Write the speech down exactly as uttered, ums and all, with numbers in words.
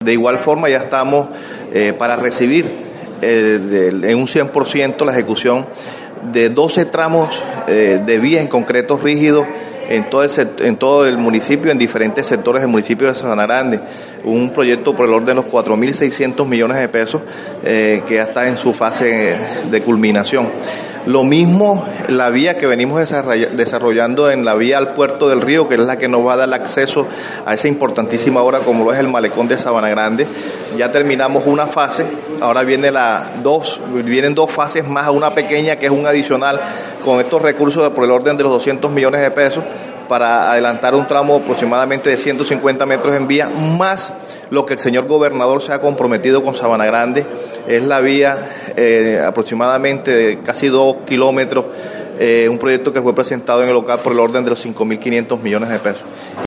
De igual forma ya estamos eh, para recibir eh, de, en un cien por ciento la ejecución de doce tramos eh, de vías en concreto rígidos en todo, el, en todo el municipio, en diferentes sectores del municipio de Sabana Grande. Un proyecto por el orden de los cuatro mil seiscientos millones de pesos eh, que ya está en su fase de culminación. Lo mismo la vía que venimos desarrollando en la vía al Puerto del Río, que es la que nos va a dar el acceso a esa importantísima obra como lo es el malecón de Sabana Grande. Ya terminamos una fase, ahora viene la dos, vienen dos fases más, una pequeña que es un adicional con estos recursos de por el orden de los doscientos millones de pesos para adelantar un tramo aproximadamente de ciento cincuenta metros en vía, más lo que el señor gobernador se ha comprometido con Sabana Grande, es la vía eh, aproximadamente de casi dos kilómetros, eh, un proyecto que fue presentado en el local por el orden de los cinco mil quinientos millones de pesos.